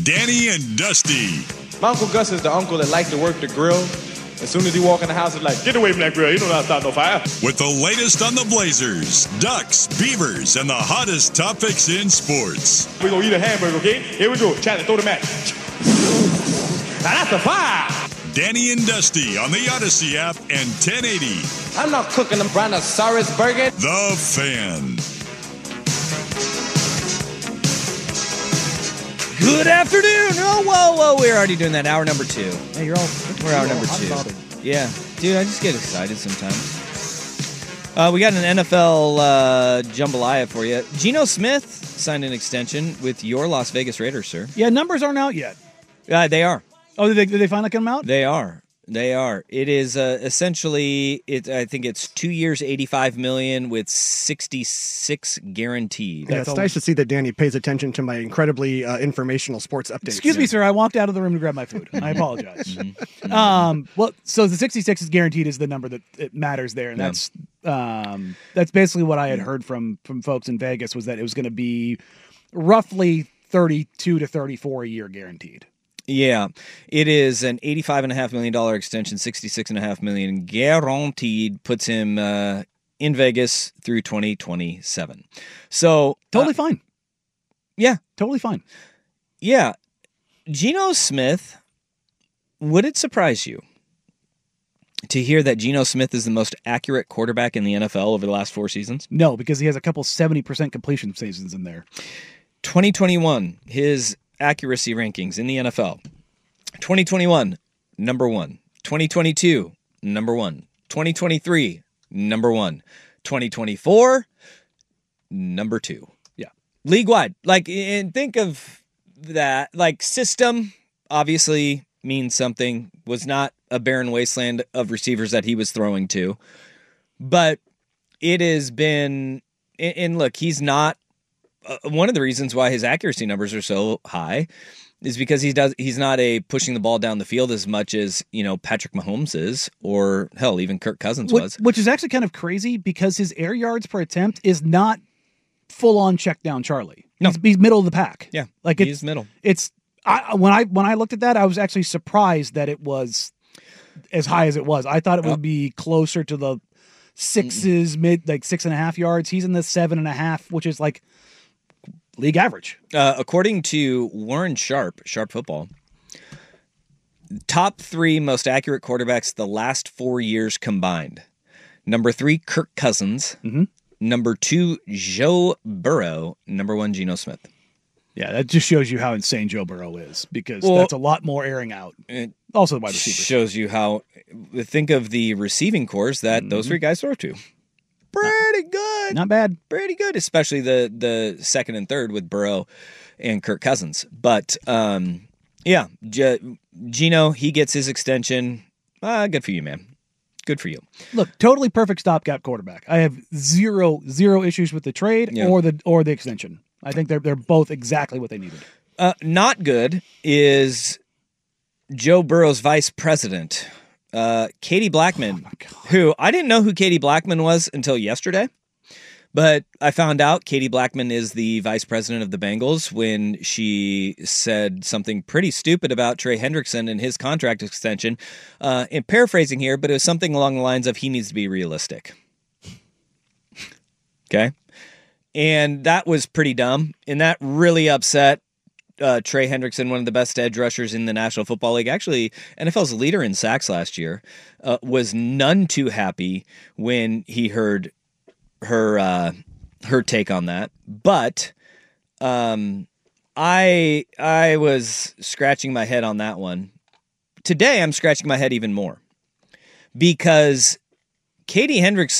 Danny and Dusty. My Uncle Gus is the uncle that likes to work the grill. As soon as he walk in the house, it's like, get away from that grill. You don't know how to start no fire. With the latest on the Blazers, Ducks, Beavers, and the hottest topics in sports. We're going to eat a hamburger, okay? Here we go. Charlie, throw the match. Now that's a fire. Danny and Dusty on the Odyssey app and 1080. I'm not cooking a brontosaurus burger. The Fan. Good afternoon. Oh, whoa. We're already doing that. Hour number 2. Hey, We're hour number 2. Yeah. Dude, I just get excited sometimes. We got an NFL jambalaya for you. Geno Smith signed an extension with your Las Vegas Raiders, sir. Yeah, numbers aren't out yet. They are. Oh, did they finally come out? They are. It is essentially. I think it's 2 years, $85 million with $66 guaranteed. Yeah, it's nice to see that Danny pays attention to my incredibly informational sports updates. Excuse me, sir. I walked out of the room to grab my food. I apologize. Well, so the 66 is guaranteed is the number that it matters there, and that's basically what I had heard from folks in Vegas was that it was going to be roughly 32 to 34 a year guaranteed. Yeah, it is an $85.5 million extension, $66.5 million guaranteed, puts him in Vegas through 2027. So totally fine. Yeah, totally fine. Yeah, Geno Smith. Would it surprise you to hear that Geno Smith is the most accurate quarterback in the NFL over the last 4 seasons? No, because he has a couple 70% completion seasons in there. 2021, his accuracy rankings in the NFL. 2021, number 1. 2022, number 1. 2023, number 1. 2024, number 2. Yeah. League-wide. And think of that. System obviously means something. Was not a barren wasteland of receivers that he was throwing to. But it has been... And look, he's not... one of the reasons why his accuracy numbers are so high is because he's not pushing the ball down the field as much as, Patrick Mahomes is, or hell, even Kirk Cousins was. Which is actually kind of crazy because his air yards per attempt is not full on check down Charlie. No. He's middle of the pack. Yeah. He's middle. When I looked at that, I was actually surprised that it was as high as it was. I thought it would be closer to the 6s, mid 6.5 yards. He's in the 7.5, which is league average. According to Warren Sharp Football, top 3 most accurate quarterbacks the last 4 years combined. Number 3, Kirk Cousins. Mm-hmm. Number 2, Joe Burrow. Number 1, Geno Smith. Yeah, that just shows you how insane Joe Burrow is because that's a lot more airing out. Also the wide receivers. Shows you how, think of the receiving cores that those 3 guys throw to. Pretty good. Not bad. Pretty good, especially the second and third with Burrow and Kirk Cousins. But, Geno, he gets his extension. Good for you, man. Good for you. Look, totally perfect stopgap quarterback. I have zero issues with the trade or the extension. I think they're both exactly what they needed. Not good is Joe Burrow's vice president, Katie Blackman, who I didn't know who Katie Blackman was until yesterday, but I found out Katie Blackman is the vice president of the Bengals when she said something pretty stupid about Trey Hendrickson and his contract extension. And paraphrasing here, but it was something along the lines of he needs to be realistic. Okay? And that was pretty dumb, and that really upset Trey Hendrickson, one of the best edge rushers in the National Football League, actually NFL's leader in sacks last year, was none too happy when he heard her take on that. But I was scratching my head on that one. Today, I'm scratching my head even more because Katie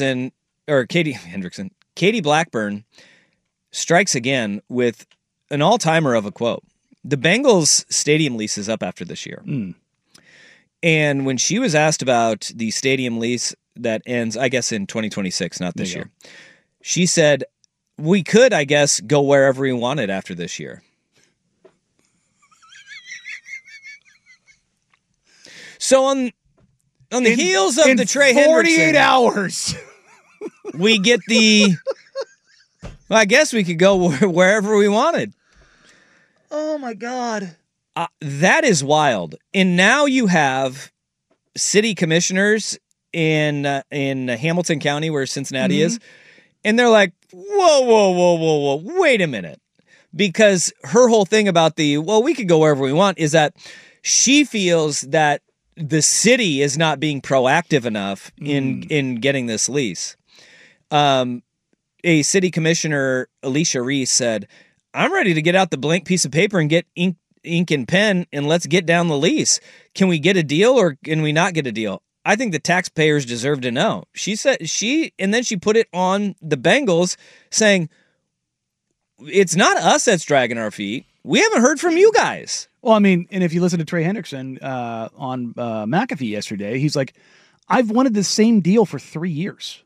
Blackburn strikes again with an all-timer of a quote. The Bengals stadium lease is up after this year. And when she was asked about the stadium lease that ends, I guess, in 2026, not this year, she said, we could, I guess, go wherever we wanted after this year. So on the heels of the Trey Hendrickson, 48 hours, we get the... Well, I guess we could go wherever we wanted. Oh, my God. That is wild. And now you have city commissioners in Hamilton County, where Cincinnati is, and they're like, whoa, wait a minute. Because her whole thing about we could go wherever we want is that she feels that the city is not being proactive enough in getting this lease. A city commissioner, Alicia Reese, said, I'm ready to get out the blank piece of paper and get ink and pen, and let's get down the lease. Can we get a deal or can we not get a deal? I think the taxpayers deserve to know. She said and then she put it on the Bengals saying, it's not us that's dragging our feet. We haven't heard from you guys. Well, I mean, and if you listen to Trey Hendrickson on McAfee yesterday, he's like, I've wanted the same deal for 3 years.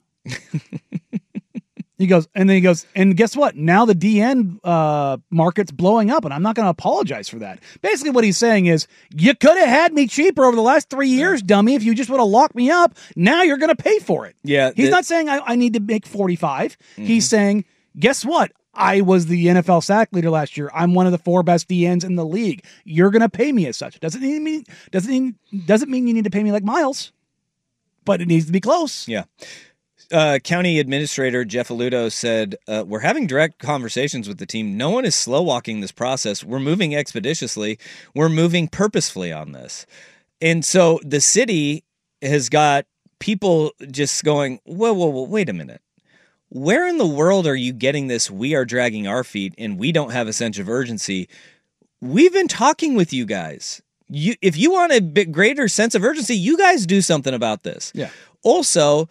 He goes, and guess what? Now the DN market's blowing up, and I'm not going to apologize for that. Basically, what he's saying is, you could have had me cheaper over the last 3 years, dummy. If you just would have locked me up, now you're going to pay for it. Yeah, he's not saying I need to make 45. He's saying, guess what? I was the NFL sack leader last year. I'm one of the 4 best DNs in the league. You're going to pay me as such. Doesn't mean you need to pay me like Miles, but it needs to be close. Yeah. County Administrator Jeff Aludo said, we're having direct conversations with the team. No one is slow-walking this process. We're moving expeditiously. We're moving purposefully on this. And so the city has got people just going, whoa, wait a minute. Where in the world are you getting this? We are dragging our feet and we don't have a sense of urgency. We've been talking with you guys. If you want a bit greater sense of urgency, you guys do something about this. Yeah. Also,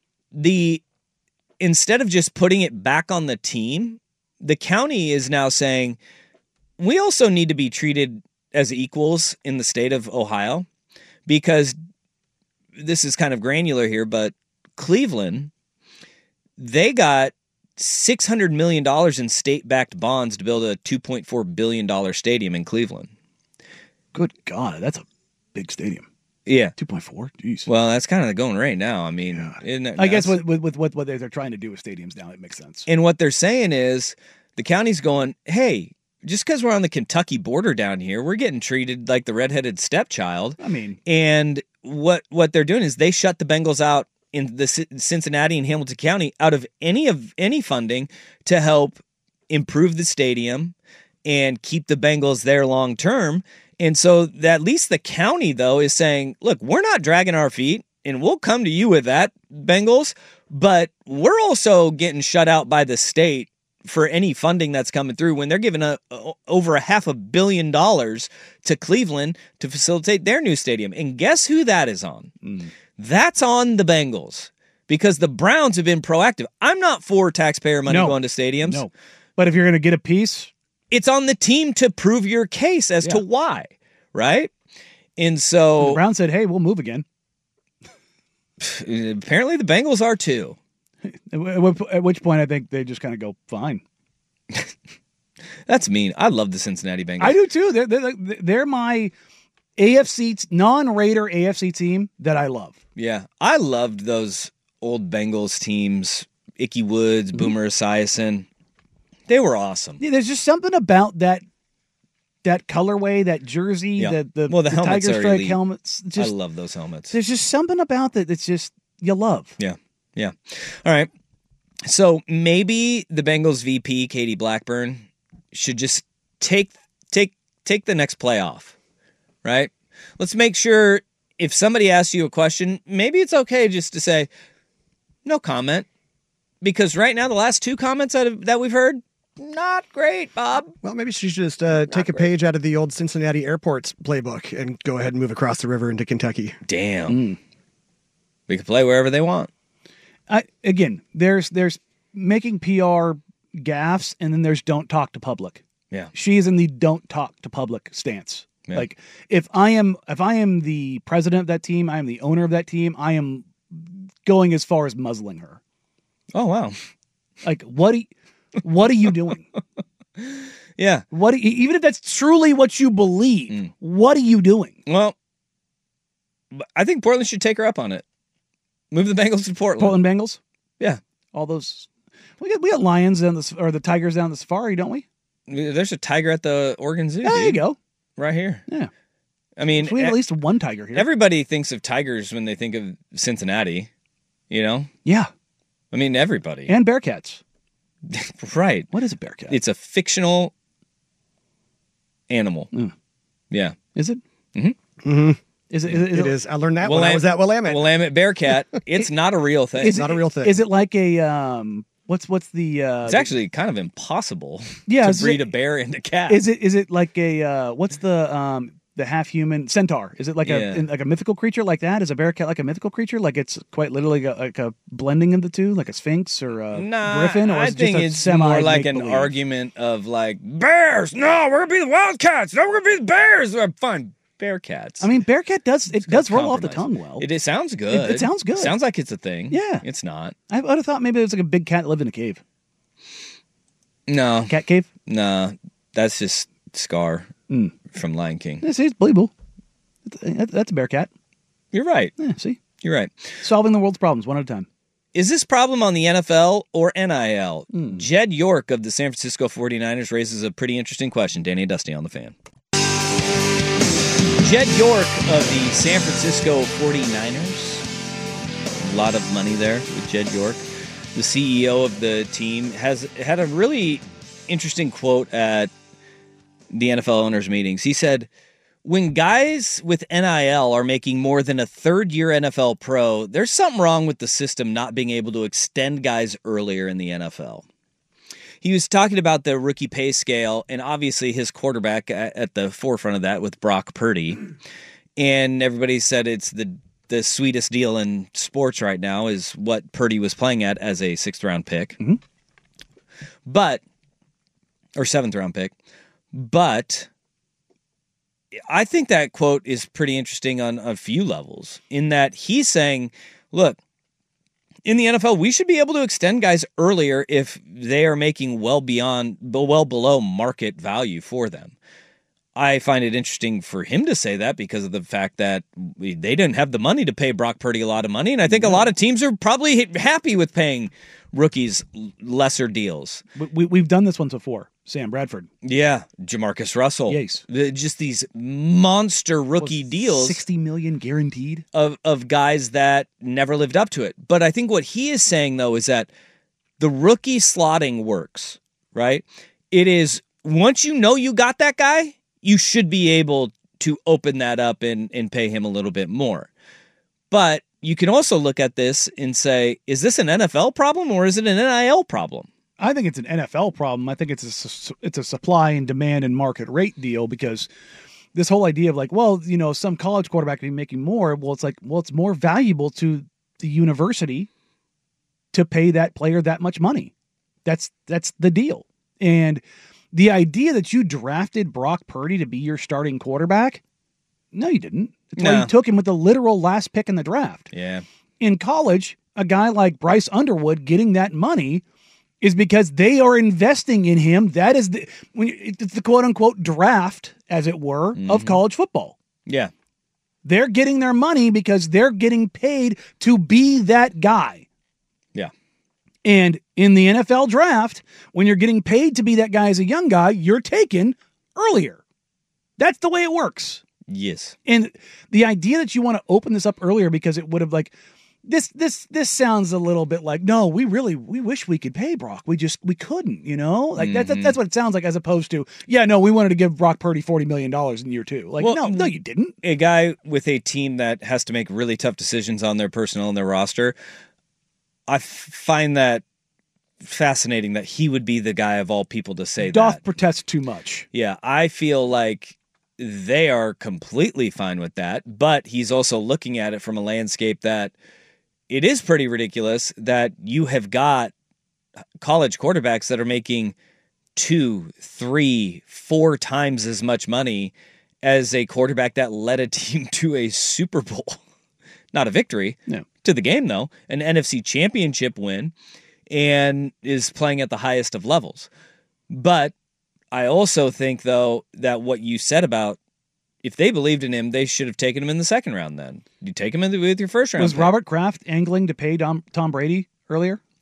instead of just putting it back on the team, the county is now saying we also need to be treated as equals in the state of Ohio, because this is kind of granular here, but Cleveland, they got $600 million in state-backed bonds to build a $2.4 billion stadium in Cleveland. Good God, that's a big stadium. Yeah. 2.4? Jeez. Well, that's kind of the going rate now. I mean, I guess with what they're trying to do with stadiums now, it makes sense. And what they're saying is the county's going, hey, just because we're on the Kentucky border down here, we're getting treated like the redheaded stepchild. I mean, and what they're doing is they shut the Bengals out in the Cincinnati and Hamilton County out of any funding to help improve the stadium and keep the Bengals there long term. And so at least the county, though, is saying, look, we're not dragging our feet, and we'll come to you with that, Bengals, but we're also getting shut out by the state for any funding that's coming through when they're giving over $500 million to Cleveland to facilitate their new stadium. And guess who that is on? That's on the Bengals, because the Browns have been proactive. I'm not for taxpayer money going to stadiums. No, but if you're going to get a piece, it's on the team to prove your case as to why, right? And so the Browns said, hey, we'll move again. Apparently the Bengals are too. At which point I think they just kind of go, fine. That's mean. I love the Cincinnati Bengals. I do too. They're my AFC, non-Raider AFC team that I love. Yeah. I loved those old Bengals teams, Ickey Woods, Boomer Esiason. They were awesome. Yeah, there's just something about that colorway, that jersey, the Tiger Strike elite helmets. I love those helmets. There's just something about that that's just you love. Yeah. Yeah. All right. So maybe the Bengals VP, Katie Blackburn, should just take the next playoff, right? Let's make sure if somebody asks you a question, maybe it's okay just to say, no comment. Because right now, the last 2 comments that we've heard, not great, Bob. Well, maybe she should just take a page out of the old Cincinnati Airports playbook and go ahead and move across the river into Kentucky. Damn. We can play wherever they want. Again, there's making PR gaffes, and then there's don't talk to public. Yeah. She is in the don't talk to public stance. Yeah. Like if I am the president of that team, I am the owner of that team, I am going as far as muzzling her. Oh wow. Like what are you doing? Yeah. Even if that's truly what you believe, what are you doing? Well, I think Portland should take her up on it. Move the Bengals to Portland. Portland Bengals? Yeah. All those. We got lions or the tigers down the safari, don't we? There's a tiger at the Oregon Zoo. There you go. right here. Yeah. I mean, So we have at least one tiger here. everybody thinks of tigers when they think of Cincinnati, you know? Yeah. I mean, everybody. And bearcats. Right. What is a bearcat? It's a fictional animal. Yeah. Is it? Mhm. Is it? It is. I learned that when I was at Willamette. Willamette Bearcat. It's not a real thing. It's not a real thing. Is it like a what's the It's actually kind of impossible Yeah, to is breed it- a bear into cat. Is it like a what's the half human centaur? Is it like like a mythical creature like that? Is a bearcat like a mythical creature? Like it's quite literally like a blending of the two, like a sphinx or a griffin? Or I is it think just a it's more like an semi-make-believe? argument of like bears. No, we're gonna be the Wildcats. No, we're gonna be the Bears. Fine, Bearcats. I mean, bearcat does roll off the Compromise. tongue well. It sounds good. It sounds good. Sounds like it's a thing. Yeah. It's not. I would have thought maybe it was like a big cat that lived in a cave. No, Cat cave? no, that's just Scar from Lion King. Yeah, see, it's believable. That's a bearcat. You're right. Yeah, see? You're right. Solving the world's problems one at a time. Is this problem on the NFL or NIL? Jed York of the San Francisco 49ers raises a pretty interesting question. Danny and Dusty on the Fan. Jed York of the San Francisco 49ers. A lot of money there with Jed York. The CEO of the team has had a really interesting quote at the NFL owners' meetings. He said, when guys with NIL are making more than a third-year NFL pro, there's something wrong with the system not being able to extend guys earlier in the NFL. He was talking about the rookie pay scale, and obviously his quarterback at the forefront of that with Brock Purdy. And everybody said it's the sweetest deal in sports right now is what Purdy was playing at as a 6th-round pick. Or 7th-round pick. But I think that quote is pretty interesting on a few levels in that he's saying, look, in the NFL, we should be able to extend guys earlier if they are making well below market value for them. I find it interesting for him to say that because of the fact that they didn't have the money to pay Brock Purdy a lot of money, and I think a lot of teams are probably happy with paying rookies lesser deals. We've done this once before. Sam Bradford. Yeah, Jamarcus Russell. Yes. Just these monster rookie deals. $60 million guaranteed. Of guys that never lived up to it. But I think what he is saying, though, is that the rookie slotting works, right? It is, once you know you got that guy, you should be able to open that up and pay him a little bit more. But you can also look at this and say, is this an NFL problem or is it an NIL problem? I think it's an NFL problem. I think it's a supply and demand and market rate deal because this whole idea of like, well, you know, some college quarterback can be making more. Well, it's like, well, it's more valuable to the university to pay that player that much money. That's the deal. And the idea that you drafted Brock Purdy to be your starting quarterback, no, you didn't. That's why you took him with the literal last pick in the draft. Yeah. In college, a guy like Bryce Underwood getting that money is because they are investing in him. That is it's the quote unquote draft, as it were, of college football. Yeah. They're getting their money because they're getting paid to be that guy. Yeah. And in the NFL draft, when you're getting paid to be that guy as a young guy, you're taken earlier. That's the way it works. Yes. And the idea that you want to open this up earlier because it would have like this sounds a little bit like, no, we wish we could pay Brock. We couldn't, you know? Like that's what it sounds like, as opposed to, yeah, no, we wanted to give Brock Purdy $40 million in year 2. Like, well, no, you didn't. A guy with a team that has to make really tough decisions on their personnel and their roster, I find that fascinating that he would be the guy of all people to say that. Doth protest too much. Yeah, I feel like they are completely fine with that, but he's also looking at it from a landscape that it is pretty ridiculous that you have got college quarterbacks that are making 2, 3, 4 times as much money as a quarterback that led a team to a Super Bowl. Not a victory. No. To the game, though. An NFC championship win and is playing at the highest of levels. But I also think, though, that what you said about if they believed in him, they should have taken him in the second round then. You take him with your first round. Was pick. Robert Kraft angling to pay Tom Brady earlier?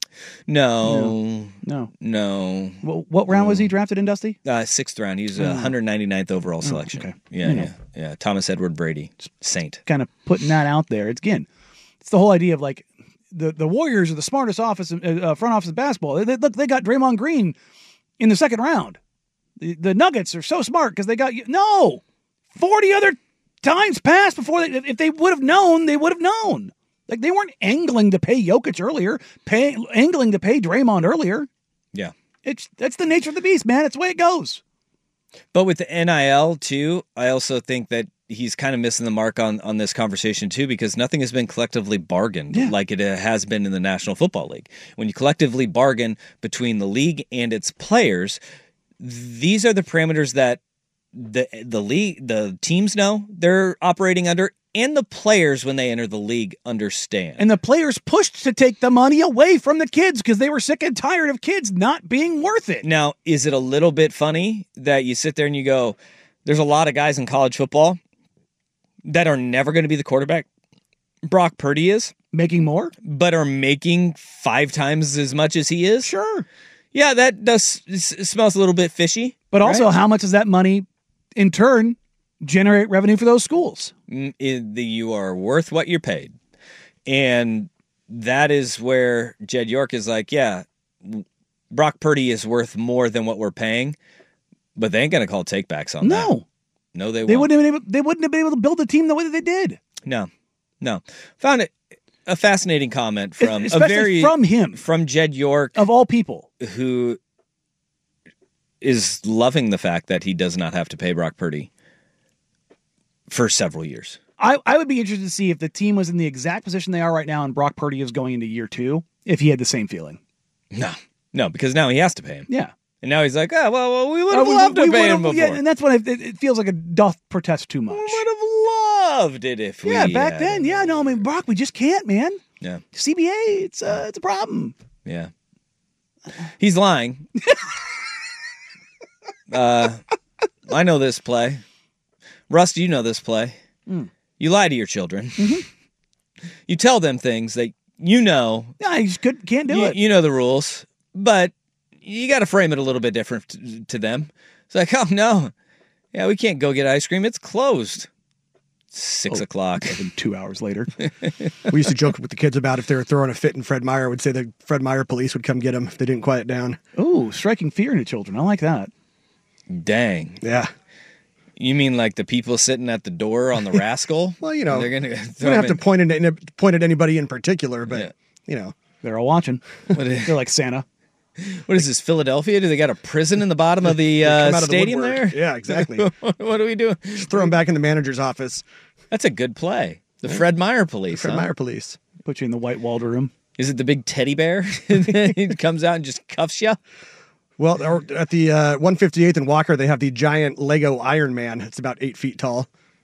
No. What round was he drafted in, Dusty? 6th round. He's 199th overall selection. Okay. Yeah. Thomas Edward Brady, Saint. Kind of putting that out there. It's the whole idea of like the Warriors are the smartest front office of basketball. They got Draymond Green in the 2nd round. The Nuggets are so smart because they got 40 other times passed before if they would have known, they would have known. Like they weren't angling to pay Jokic earlier, angling to pay Draymond earlier. Yeah. That's the nature of the beast, man. It's the way it goes. But with the NIL too, I also think that he's kind of missing the mark on this conversation too, because nothing has been collectively bargained like it has been in the National Football League. When you collectively bargain between the league and its players, these are the parameters that the league, the teams know they're operating under, and the players when they enter the league understand. And the players pushed to take the money away from the kids because they were sick and tired of kids not being worth it. Now, is it a little bit funny that you sit there and you go, there's a lot of guys in college football that are never going to be the quarterback Brock Purdy is? Making more? But are making 5 times as much as he is? Sure. Yeah, that smells a little bit fishy. But also, how much does that money, in turn, generate revenue for those schools? You are worth what you're paid. And that is where Jed York is like, yeah, Brock Purdy is worth more than what we're paying, but they ain't going to call takebacks on that. No, they won't. They wouldn't have been able to build the team the way that they did. No. Found it a fascinating comment from from Jed York, of all people, who is loving the fact that he does not have to pay Brock Purdy for several years. I would be interested to see if the team was in the exact position they are right now and Brock Purdy is going into year 2, if he had the same feeling. No, because now he has to pay him. Yeah. And now he's like, well, we would have loved to pay him before. Yeah, and that's what it feels like it doth protest too much. We would have loved it if we back then. Yeah, no, I mean, Brock, we just can't, man. Yeah. CBA, it's a problem. Yeah. He's lying. I know this play. Rust, you know this play. You lie to your children. Mm-hmm. You tell them things that you know. Yeah, you just can't do it. You know the rules, but you got to frame it a little bit different to them. It's like, oh, no. Yeah, we can't go get ice cream. It's closed. 6 o'clock. 2 hours later. We used to joke with the kids about if they were throwing a fit and Fred Meyer would say the Fred Meyer police would come get them if they didn't quiet down. Oh, striking fear into children. I like that. Dang. Yeah. You mean like the people sitting at the door on the rascal? Well, you know, they're going to have to point at anybody in particular, but, you know. They're all watching. They're like Santa. What is this, Philadelphia? Do they got a prison in the bottom of the stadium there? Yeah, exactly. What are we doing? Just throw them back in the manager's office. That's a good play. The Fred Meyer police. Fred Meyer police. Put you in the white walled room. Is it the big teddy bear? He comes out and just cuffs you? Well, at the 158th and Walker, they have the giant Lego Iron Man. It's about 8 feet tall.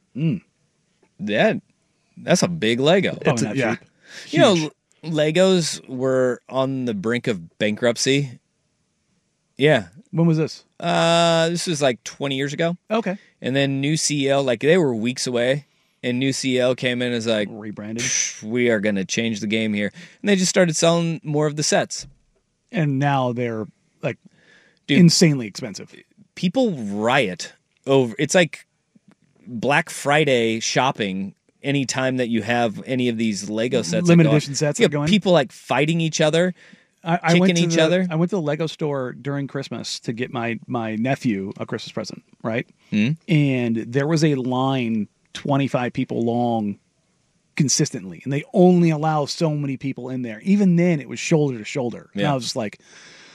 That's a big Lego. Yeah. You know, Legos were on the brink of bankruptcy. Yeah. When was this? This was like 20 years ago. Okay. And then new CEO, like they were weeks away, and new CEO came in and was like, rebranded. We are going to change the game here. And they just started selling more of the sets. And now they're like insanely expensive. People riot over, it's like Black Friday shopping anytime that you have any of these Lego sets. Limited edition sets are going. People like fighting each other. Kicking each other. I went to the Lego store during Christmas to get my nephew a Christmas present, right? And there was a line 25 people long consistently, and they only allow so many people in there. Even then, it was shoulder to shoulder. Yeah. And I was just like,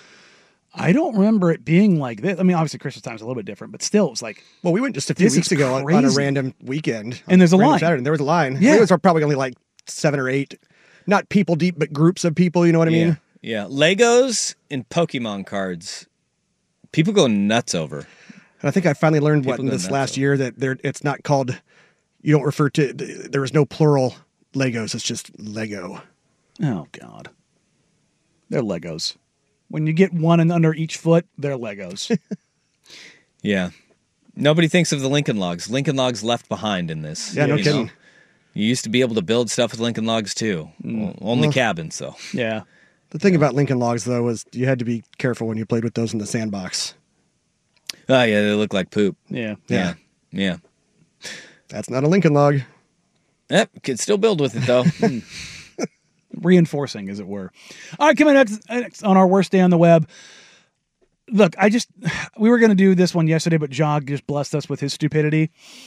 I don't remember it being like this. I mean, obviously Christmas time is a little bit different, but still, it was like, well, we went just a few weeks ago on a random weekend, and there's a line. Saturday, and there was a line. Yeah, it was probably only like 7 or 8, not people deep, but groups of people. You know what I mean? Yeah, Legos and Pokemon cards, people go nuts over. And I think I finally learned in this last year that it's not called. You don't refer to. There is no plural Legos. It's just Lego. Oh God, they're Legos. When you get one under each foot, they're Legos. Yeah, nobody thinks of the Lincoln Logs. Lincoln Logs left behind in this. Yeah, no kidding. You used to be able to build stuff with Lincoln Logs too. Only cabins, though. Yeah. The thing about Lincoln Logs, though, was you had to be careful when you played with those in the sandbox. Oh, yeah, they look like poop. Yeah. Yeah. That's not a Lincoln Log. Yep, could still build with it, though. Reinforcing, as it were. All right, coming next on our worst day on the web. Look, we were going to do this one yesterday, but Jog just blessed us with his stupidity.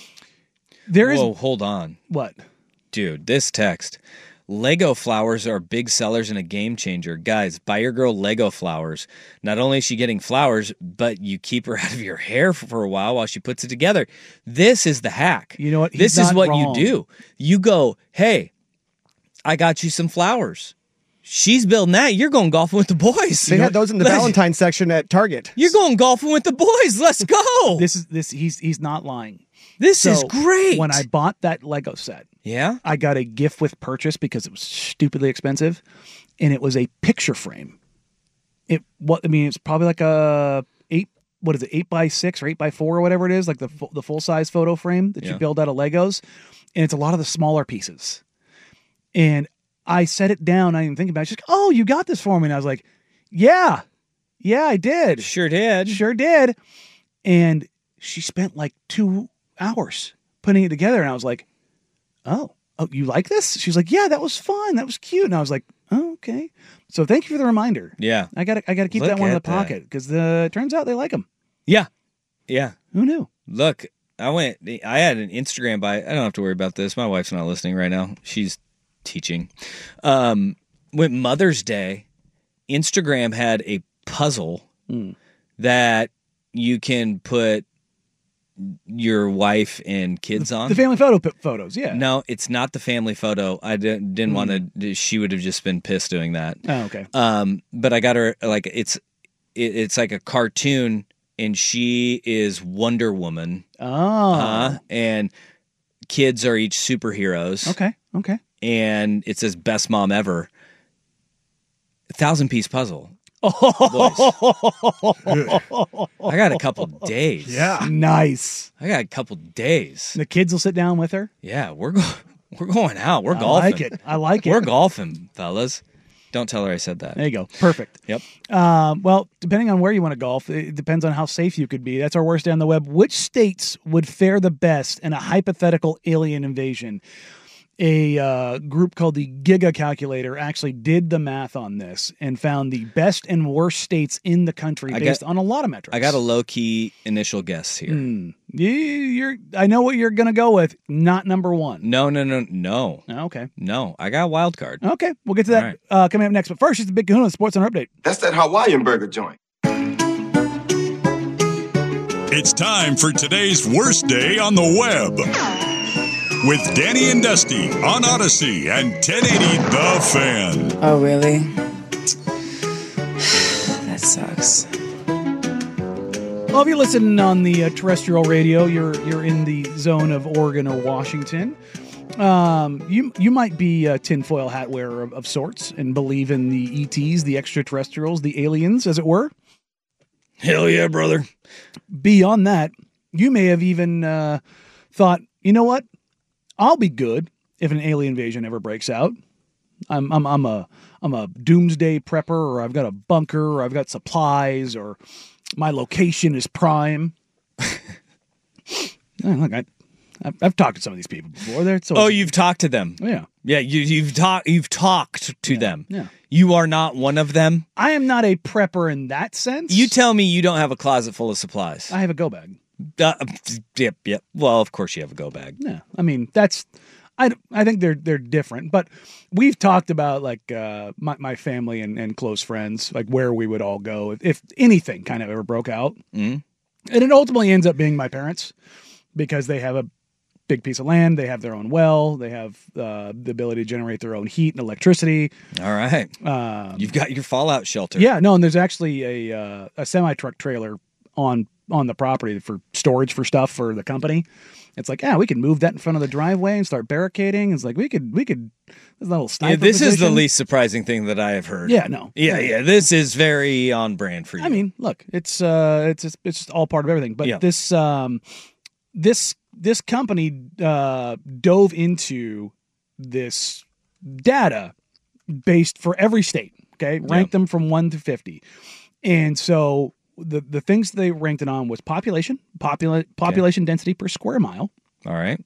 Whoa, hold on. What? Dude, this text. Lego flowers are big sellers and a game changer. Guys, buy your girl Lego flowers. Not only is she getting flowers, but you keep her out of your hair for a while she puts it together. This is the hack. You know what? This is what you do. You go, hey, I got you some flowers. She's building that. You're going golfing with the boys. They had those in the Valentine's section at Target. You're going golfing with the boys. Let's go. He's not lying. This is great. When I bought that Lego set, I got a gift with purchase because it was stupidly expensive, and it was a picture frame. It's probably like a 8 by 6 or 8 by 4 or whatever it is, like the full size photo frame that you build out of Legos, and it's a lot of the smaller pieces. And I set it down. I didn't think about it. She's like, "Oh, you got this for me," and I was like, "Yeah, I did. Sure did." And she spent like 2 hours putting it together, and I was like, oh, you like this? She's like, "Yeah, that was fun. That was cute." And I was like, "Oh, okay." So thank you for the reminder. Yeah, I gotta keep that one in the pocket because it turns out they like them. Yeah. Who knew? Look, I had an Instagram buy. I don't have to worry about this. My wife's not listening right now. She's teaching. With Mother's Day, Instagram had a puzzle that you can put your wife and kids on. The family photos, yeah. No, it's not the family photo. I didn't want to. She would have just been pissed doing that. Oh, okay. But I got her like it's like a cartoon, and she is Wonder Woman. Oh, and kids are each superheroes. Okay. And it says "Best Mom Ever." 1,000-piece puzzle. Boys. I got a couple days. Yeah. Nice. I got a couple days. The kids will sit down with her. Yeah, we're going out. We're golfing. I like it. We're golfing, fellas. Don't tell her I said that. There you go. Perfect. Yep. Well, depending on where you want to golf, it depends on how safe you could be. That's our worst day on the web. Which states would fare the best in a hypothetical alien invasion? A group called the Giga Calculator actually did the math on this and found the best and worst states in the country based on a lot of metrics. I got a low-key initial guess here. I know what you're going to go with. Not number one. No. Okay. No, I got a wild card. Okay, we'll get to that coming up next. But first, it's the Big Kahuna Sports Center update. That's that Hawaiian burger joint. It's time for today's worst day on the web. With Danny and Dusty on Odyssey and 1080 The Fan. Oh, really? That sucks. Well, if you're listening on the terrestrial radio, you're in the zone of Oregon or Washington. You might be a tinfoil hat wearer of sorts and believe in the ETs, the extraterrestrials, the aliens, as it were. Hell yeah, brother. Beyond that, you may have even thought, you know what? I'll be good if an alien invasion ever breaks out. I'm a doomsday prepper, or I've got a bunker, or I've got supplies, or my location is prime. Look, I've talked to some of these people before. You've talked to them. Yeah. Yeah, you've talked to them. Yeah. You are not one of them. I am not a prepper in that sense. You tell me you don't have a closet full of supplies. I have a go bag. Yep. Well, of course you have a go bag. Yeah, I mean I think they're different, but we've talked about like my family and close friends, like where we would all go if anything kind of ever broke out, and it ultimately ends up being my parents because they have a big piece of land, they have their own well, they have the ability to generate their own heat and electricity. All right, you've got your fallout shelter. Yeah, no, and there's actually a semi truck trailer on the property for storage for stuff for the company. It's like, we can move that in front of the driveway and start barricading. It's like we could this little sniper this position. is the least surprising thing that I have heard. Yeah, no. Yeah. This is very on brand for you. I mean, look, it's just all part of everything. But this company dove into this data based for every state. Okay, rank them from 1 to 50, and so the things they ranked it on was population density per square mile. All right.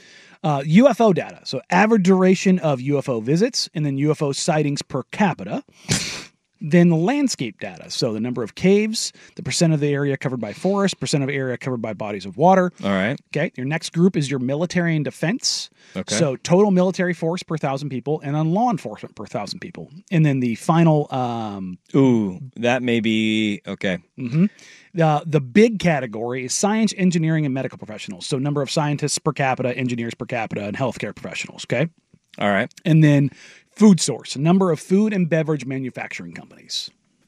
UFO data, so average duration of UFO visits, and then UFO sightings per capita. Then the landscape data, so the number of caves, the percent of the area covered by forest, percent of area covered by bodies of water. All right. Okay, your next group is your military and defense. Okay. So total military force per 1,000 people, and then law enforcement per 1,000 people. And then the final... that may be... Okay. The big category is science, engineering, and medical professionals. So number of scientists per capita, engineers per capita, and healthcare professionals, okay? All right. And then food source, number of food and beverage manufacturing companies.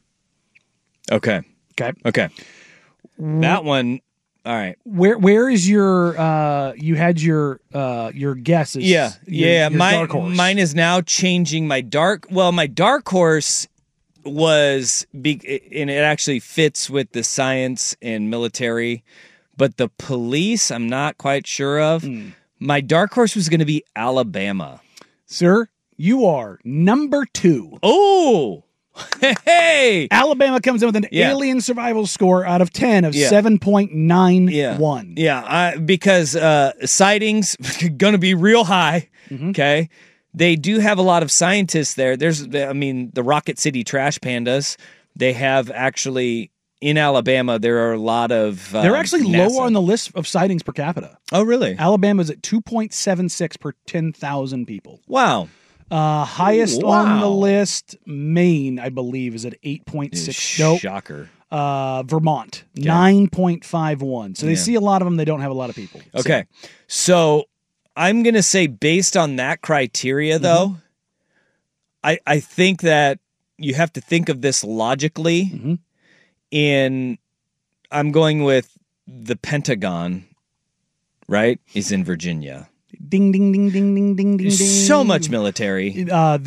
Okay. Okay. That one... All right. Where is your you had your guesses? Yeah. Your dark horse. Mine is now changing. My dark horse was and it actually fits with the science and military, but the police I'm not quite sure of. My dark horse was going to be Alabama. Sir, you are number 2. Oh. Hey! Alabama comes in with an alien survival score out of 10 of 7.91. Yeah, because sightings going to be real high, okay? They do have a lot of scientists there. The Rocket City Trash Pandas, they have actually, in Alabama, there are a lot of they're actually NASA. lower on the list of sightings per capita. Oh, really? Alabama's at 2.76 per 10,000 people. Wow. Highest on the list, Maine, I believe, is at 8.6. Nope. Shocker. Vermont, 9.51. So they see a lot of them. They don't have a lot of people. Okay. So I'm going to say based on that criteria, though, I think that you have to think of this logically. I'm going with the Pentagon, right, is in Virginia. Ding, ding, ding, ding, ding, ding, ding, ding. So much military.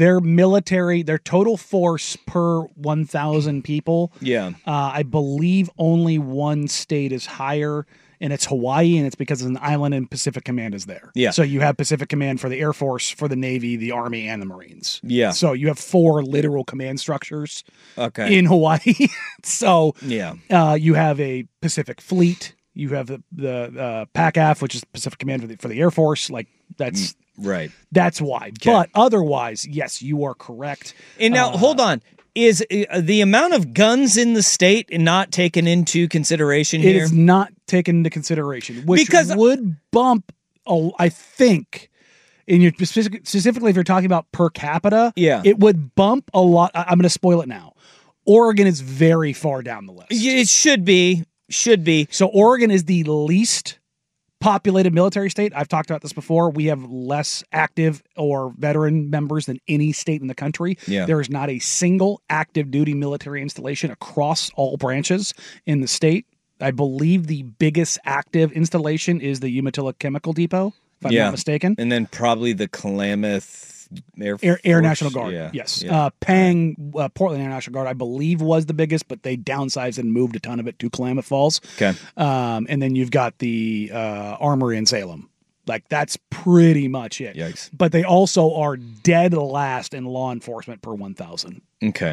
Their total force per 1,000 people. Yeah. I believe only one state is higher, and it's Hawaii, and it's because it's an island and Pacific Command is there. Yeah. So you have Pacific Command for the Air Force, for the Navy, the Army, and the Marines. Yeah. So you have 4 literal command structures in Hawaii. So yeah. You have a Pacific Fleet. You have the PACAF, which is Pacific Command for the Air Force. Like that's right. That's why. Okay. But otherwise, yes, you are correct. And now, hold on. Is the amount of guns in the state not taken into consideration here? It is not taken into consideration, which would bump, I think, in your specifically if you're talking about per capita, it would bump a lot. I'm going to spoil it now. Oregon is very far down the list. It should be. So Oregon is the least populated military state. I've talked about this before. We have less active or veteran members than any state in the country. Yeah. There is not a single active duty military installation across all branches in the state. I believe the biggest active installation is the Umatilla Chemical Depot, if I'm not mistaken. And then probably the Klamath Air National Guard. Yeah. Yes. Portland Air National Guard, I believe, was the biggest, but they downsized and moved a ton of it to Klamath Falls. Okay. And then you've got the Armory in Salem. Like, that's pretty much it. Yikes. But they also are dead last in law enforcement per 1,000. Okay.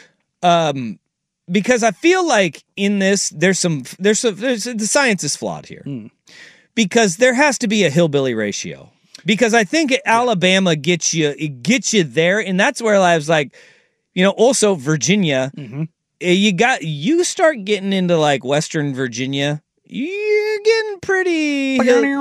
Because I feel like in this, there's the science is flawed here. Because there has to be a hillbilly ratio. Because I think Alabama gets you there, and that's where I was like, also Virginia. You start getting into like Western Virginia, you're getting pretty.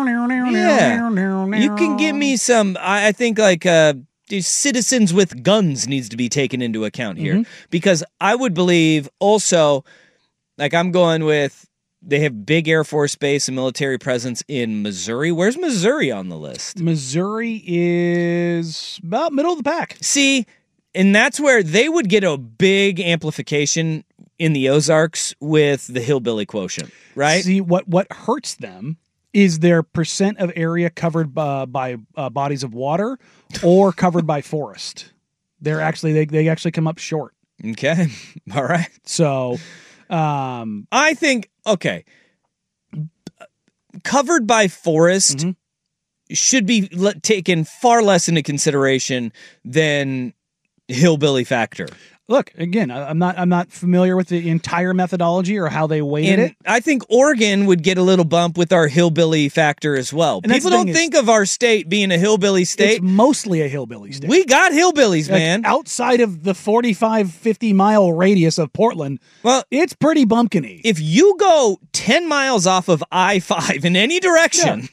You can give me some. I think like citizens with guns needs to be taken into account here, because I would believe also, like I'm going with. They have big Air Force base and military presence in Missouri. Where's Missouri on the list? Missouri is about middle of the pack. See, and that's where they would get a big amplification in the Ozarks with the hillbilly quotient, right? See, what hurts them is their percent of area covered by bodies of water or covered by forest. They actually come up short. Okay, all right. So... I think, okay, covered by forest should be taken far less into consideration than hillbilly factor. look, again, I'm not familiar with the entire methodology or how they weighted it. I think Oregon would get a little bump with our hillbilly factor as well. And people don't think of our state being a hillbilly state. It's mostly a hillbilly state. We got hillbillies, like, man. Outside of the 45, 50-mile radius of Portland, well, it's pretty bumpkiny. If you go 10 miles off of I-5 in any direction,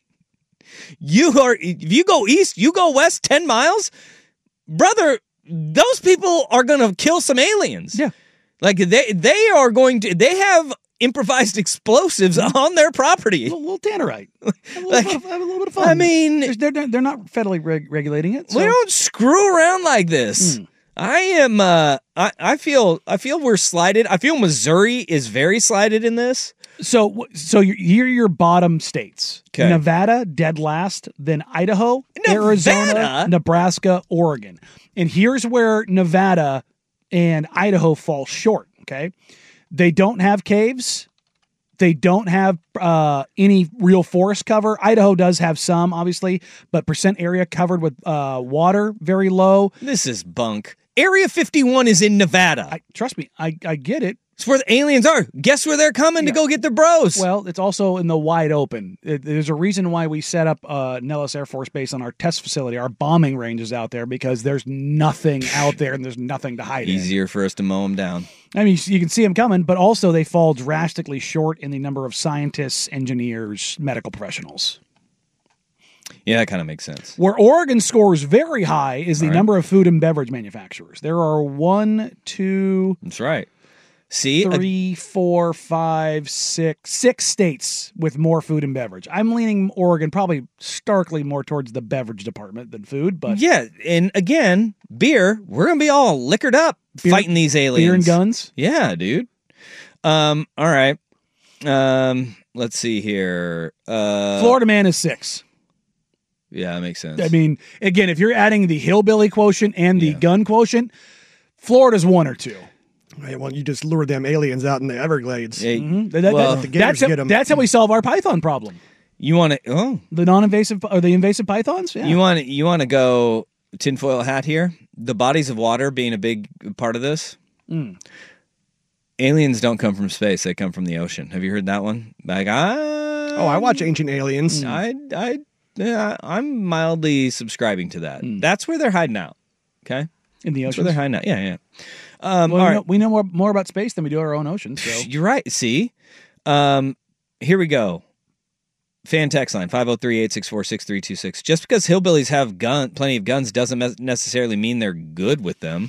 if you go east, you go west 10 miles, brother, those people are going to kill some aliens. Yeah. Like they are going to, they have improvised explosives on their property. A little tannerite. Have a little bit of fun. I mean, they're not federally regulating it. So. We don't screw around like this. I feel we're slighted. I feel Missouri is very slighted in this. So here are your bottom states. Okay. Nevada, dead last, then Idaho, Arizona, Nebraska, Oregon. And here's where Nevada and Idaho fall short, okay? They don't have caves. They don't have any real forest cover. Idaho does have some, obviously, but percent area covered with water, very low. This is bunk. Area 51 is in Nevada. Trust me, I get it. It's where the aliens are. Guess where they're coming to go get their bros? Well, it's also in the wide open. There's a reason why we set up Nellis Air Force Base on our test facility. Our bombing range is out there because there's nothing out there and there's nothing to hide. Easier for us to mow them down. I mean, you can see them coming, but also they fall drastically short in the number of scientists, engineers, medical professionals. Yeah, that kind of makes sense. Where Oregon scores very high is the number of food and beverage manufacturers. There are 1, 2... That's right. See, 3, 4, 5, 6 states with more food and beverage. I'm leaning Oregon probably starkly more towards the beverage department than food, but yeah, and again, beer. We're gonna be all liquored up fighting these aliens. Beer and guns. Yeah, dude. All right. Let's see here. Florida man is 6. Yeah, that makes sense. I mean, again, if you're adding the hillbilly quotient and the gun quotient, Florida's 1 or 2. Right, well, you just lure them aliens out in the Everglades. Yeah, That's how we solve our python problem. You want to the non-invasive or the invasive pythons? Yeah. You want to go tinfoil hat here? The bodies of water being a big part of this. Aliens don't come from space; they come from the ocean. Have you heard that one? Like, I watch Ancient Aliens. I'm mildly subscribing to that. That's where they're hiding out. Okay, in the ocean. That's where they're hiding out. Yeah. We know more about space than we do our own ocean. So you're right. See, here we go. Fan text line 503-864-6326. Just because hillbillies have plenty of guns doesn't necessarily mean they're good with them.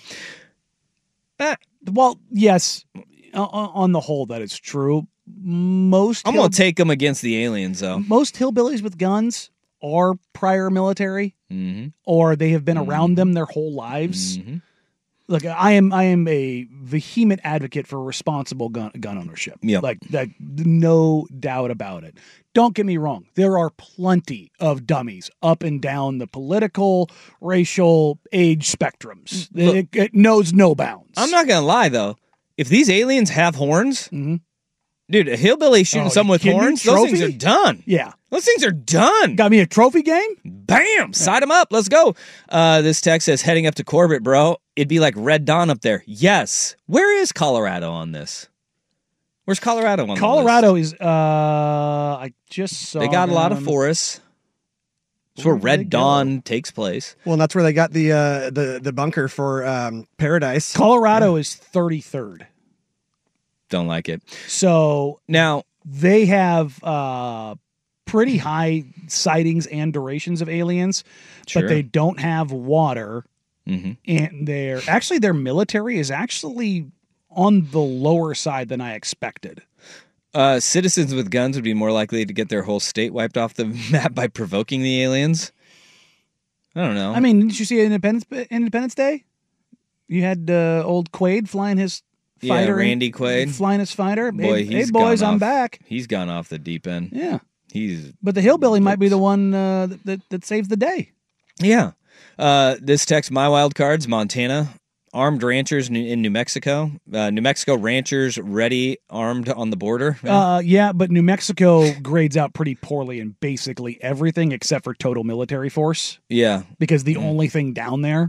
Well, yes, on the whole, that is true. I'm gonna take them against the aliens, though. Most hillbillies with guns are prior military, or they have been around them their whole lives. Look, I am a vehement advocate for responsible gun ownership. Like that, no doubt about it. Don't get me wrong. There are plenty of dummies up and down the political, racial, age spectrums. Look, it knows no bounds. I'm not going to lie, though. If these aliens have horns, dude, a hillbilly shooting someone with horns, those things are done. Yeah. Those things are done. Got me a trophy game? Bam! Side them up. Let's go. This text says, heading up to Corbett, bro. It'd be like Red Dawn up there. Yes. Where is Colorado on this? Where's Colorado on the list? Colorado is, I just saw they got a lot of forests. That's where Red Dawn takes place. Well, and that's where they got the bunker for Paradise. Colorado is 33rd. Don't like it. So now they have pretty high sightings and durations of aliens, but they don't have water. And their military is actually on the lower side than I expected. Citizens with guns would be more likely to get their whole state wiped off the map by provoking the aliens. I don't know. I mean, didn't you see Independence Day? You had old Quaid flying his fighter. Yeah, Randy Quaid. Flying his fighter. Boy, hey boys, I'm back. He's gone off the deep end. Yeah. But the hillbilly might be the one that saves the day. Yeah. This text, my wild cards, Montana. Armed ranchers in New Mexico. New Mexico ranchers ready, armed on the border. Yeah, but New Mexico grades out pretty poorly in basically everything except for total military force. Yeah. Because the only thing down there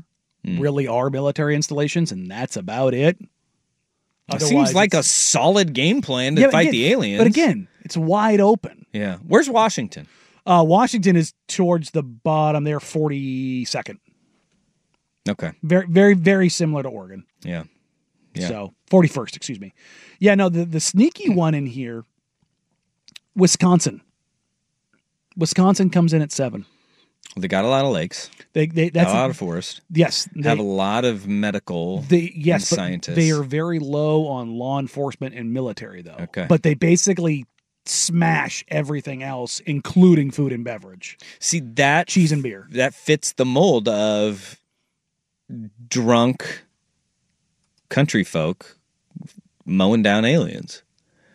really are military installations, and that's about it. It seems like a solid game plan to fight the aliens. But again, it's wide open. Yeah. Where's Washington? Washington is towards the bottom. They're 42nd. Okay. Very, very, very similar to Oregon. Yeah. So 41st, excuse me. Yeah, no, the sneaky one in here, Wisconsin. Wisconsin comes in at 7. They got a lot of lakes. That's a lot of forest. Yes. They have a lot of medical and scientists. They are very low on law enforcement and military, though. Okay. But they basically smash everything else, including food and beverage. See, that cheese and beer. That fits the mold of drunk country folk mowing down aliens.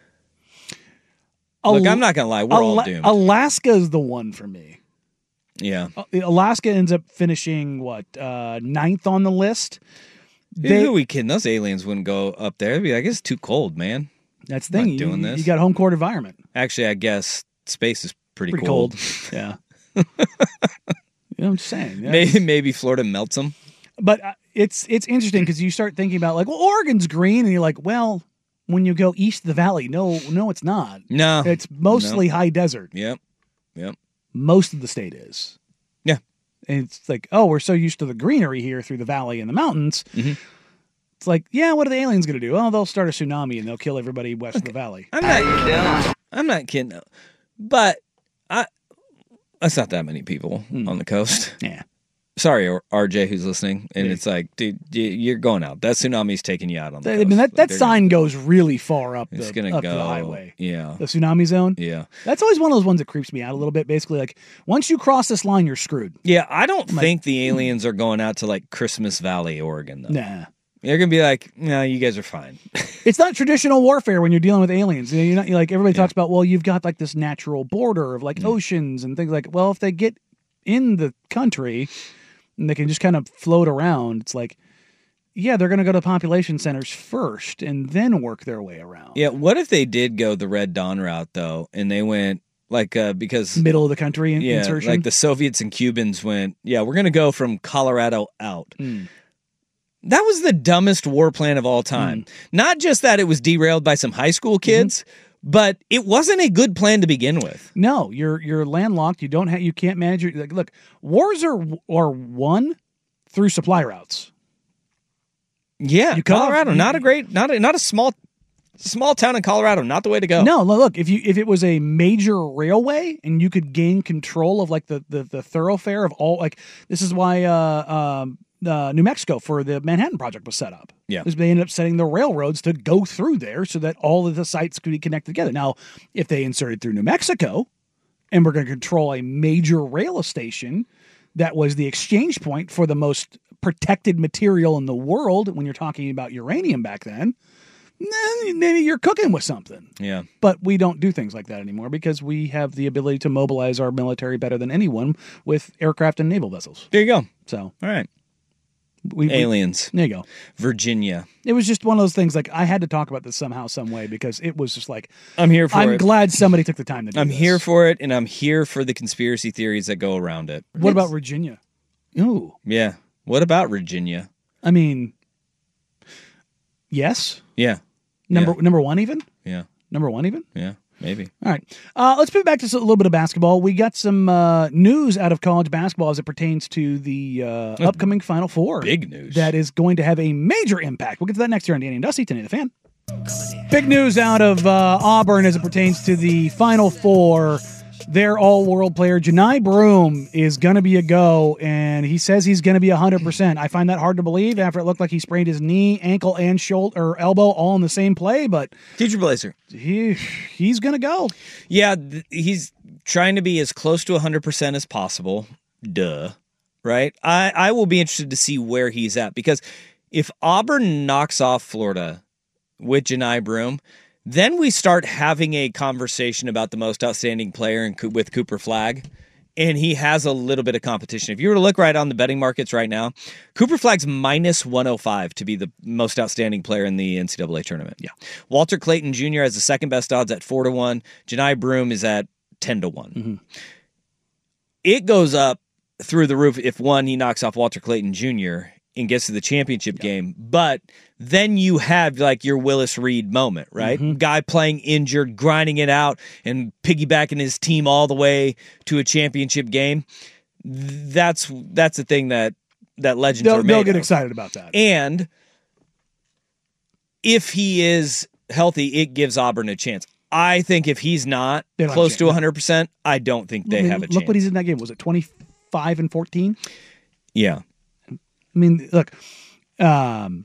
Look, I'm not going to lie. We're all doomed. Alaska is the one for me. Yeah. Alaska ends up finishing, 9th on the list. Who are we kidding? Those aliens wouldn't go up there. They'd be like, it's too cold, man. That's the thing. Doing this. You got home court environment. Actually, I guess space is pretty cold. Yeah. I'm just saying. Maybe Florida melts them. But it's interesting because you start thinking about Oregon's green, and you're like, well, when you go east of the valley, no, it's not. No, it's mostly high desert. Yep. Most of the state is. Yeah. And it's like, oh, we're so used to the greenery here through the valley and the mountains. Mm-hmm. It's like, yeah, what are the aliens going to do? Oh, they'll start a tsunami and they'll kill everybody west of the valley. I'm not kidding. But that's not that many people on the coast. Yeah. Sorry, RJ, who's listening. And it's like, dude, you're going out. That tsunami's taking you out on the coast. I mean, that sign goes really far up the highway. Yeah. The tsunami zone. Yeah. That's always one of those ones that creeps me out a little bit. Basically, like, once you cross this line, you're screwed. Yeah, I don't think the aliens are going out to, Christmas Valley, Oregon, though. Nah. They're going to be like, no, you guys are fine. It's not traditional warfare when you're dealing with aliens. You're not everybody talks about, well, you've got this natural border of oceans and things like, well, if they get in the country and they can just kind of float around, it's like, yeah, they're going to go to population centers first and then work their way around. Yeah, what if they did go the Red Dawn route, though, and they went, because... middle of the country insertion? Like the Soviets and Cubans went, we're going to go from Colorado out. That was the dumbest war plan of all time. Not just that it was derailed by some high school kids, but it wasn't a good plan to begin with. No, you're landlocked. You can't manage your look. Wars are won through supply routes. Yeah, Colorado, not a small town in Colorado, not the way to go. No, look, if it was a major railway and you could gain control of the thoroughfare of all, this is why New Mexico for the Manhattan Project was set up. Yeah. Because they ended up setting the railroads to go through there so that all of the sites could be connected together. Now, if they inserted through New Mexico and we're going to control a major rail station that was the exchange point for the most protected material in the world when you're talking about uranium back then, maybe you're cooking with something. Yeah. But we don't do things like that anymore because we have the ability to mobilize our military better than anyone with aircraft and naval vessels. There you go. So, all right. Aliens. There you go. Virginia. It was just one of those things, I had to talk about this somehow, some way, because it was just I'm here for it. I'm glad somebody took the time to do I'm this. here for it, and I'm here for the conspiracy theories that go around it. What about Virginia? Ooh. Yeah. What about Virginia? I mean, yes. Yeah. Number one even? Yeah. Number one even? Yeah. Maybe. All right. Let's pivot back to a little bit of basketball. We got some news out of college basketball as it pertains to the upcoming Final Four. Big news. That is going to have a major impact. We'll get to that next year on Danny and Dusty, Danny the Fan. Big news out of Auburn as it pertains to the Final Four. Their all-world player, Johni Broome, is going to be a go, and he says he's going to be 100%. I find that hard to believe after it looked like he sprained his knee, ankle, and shoulder or elbow all in the same play, but Teacher Blazer. He's going to go. Yeah, he's trying to be as close to 100% as possible. Duh. Right? I will be interested to see where he's at, because if Auburn knocks off Florida with Johni Broome, then we start having a conversation about the most outstanding player with Cooper Flagg, and he has a little bit of competition. If you were to look right on the betting markets right now, Cooper Flagg's minus 105 to be the most outstanding player in the NCAA tournament. Yeah. Walter Clayton Jr. has the second best odds at 4-1. Johni Broome is at 10-1. Mm-hmm. It goes up through the roof if, one, he knocks off Walter Clayton Jr., and gets to the championship game. But then you have like your Willis Reed moment, right? Guy playing injured, grinding it out, and piggybacking his team all the way to a championship game. That's the thing that legends are made They'll get of. excited about that. And if he is healthy, it gives Auburn a chance. I think if he's not close to 100%, I don't think they have a chance. Look what he's in that game. Was it 25-14? Yeah. I mean, look, Todd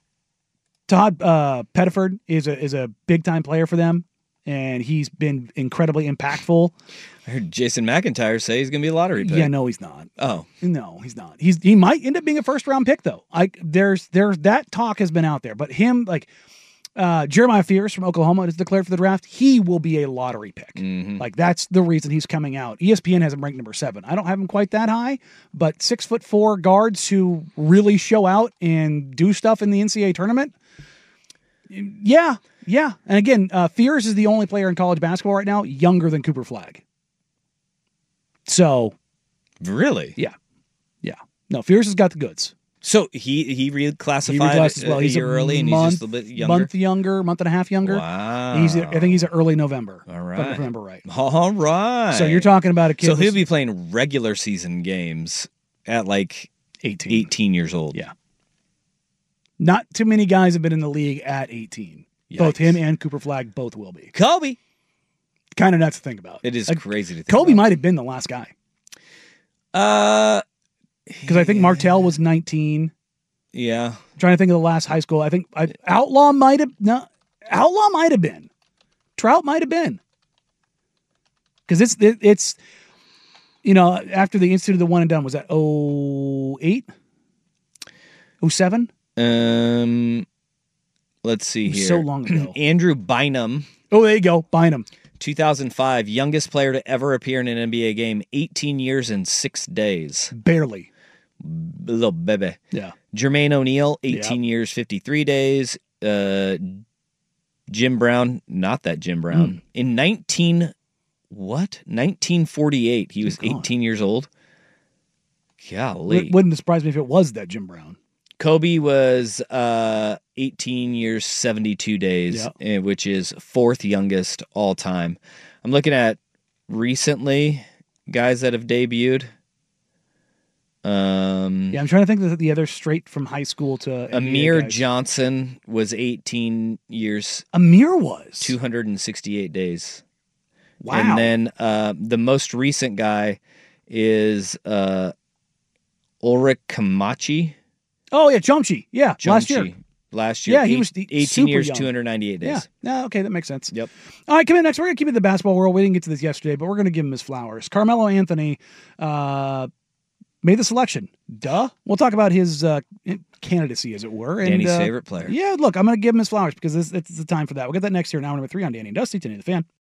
Pettiford is a big time player for them, and he's been incredibly impactful. I heard Jason McIntyre say he's going to be a lottery pick. Yeah, no, he's not. Oh, no, he's not. He might end up being a first round pick though. There's that talk has been out there, but him like. Jeremiah Fears from Oklahoma is declared for the draft. He will be a lottery pick. Like that's the reason he's coming out. ESPN has him ranked number 7. I don't have him quite that high, but 6'4" guards who really show out and do stuff in the NCAA tournament. Yeah. And again, Fears is the only player in college basketball right now younger than Cooper Flagg. So, really? Yeah. No, Fears has got the goods. So he reclassified as well. He's a year early, and he's just a little bit younger? Month and a half younger. Wow. I think he's early November. All right. If I remember right. All right. So you're talking about a kid. So he'll be playing regular season games at like 18 years old. Yeah. Not too many guys have been in the league at 18. Yikes. Both him and Cooper Flagg both will be. Kobe. Kind of nuts to think about. It is crazy to think Kobe about. might have been the last guy. Because I think Martell was 19. Yeah. I'm trying to think of the last high school. I think Outlaw might have been. Trout might have been. Because it's after the institute of the one and done, was that 08? 07? Let's see here. So long ago. Andrew Bynum. Oh, there you go. Bynum. 2005, youngest player to ever appear in an NBA game, 18 years and 6 days. Barely. Little baby. Yeah. Jermaine O'Neal, 18 years, 53 days. Jim Brown, not that Jim Brown. In 1948, he was 18 years old. Golly. Wouldn't surprise me if it was that Jim Brown. Kobe was 18 years, 72 days, which is 4th youngest all time. I'm looking at recently guys that have debuted. I'm trying to think of the other straight from high school to Amir Johnson was 18 years. Amir was 268 days. Wow. And then the most recent guy is Ulrich Kamachi. Oh yeah, Chomchi. Yeah, Last year. Yeah, he was 18 years, young. 298 days. Yeah. Okay, that makes sense. Yep. All right, coming up next, we're going to keep it in the basketball world. We didn't get to this yesterday, but we're going to give him his flowers. Carmelo Anthony made the selection. Duh. We'll talk about his candidacy, as it were. Danny's favorite player. Yeah, look, I'm going to give him his flowers because it's the time for that. We'll get that next year in hour number 3 on Danny and Dusty, Today the Fan.